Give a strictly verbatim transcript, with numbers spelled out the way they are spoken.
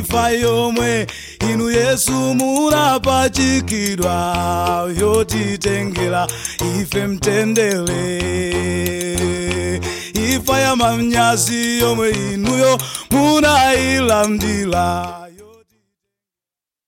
ifa yomwe inu Yesu munapachikidwa yotitengera ife mtendere. Ifa ya manyazi yomwe inuyo munailandila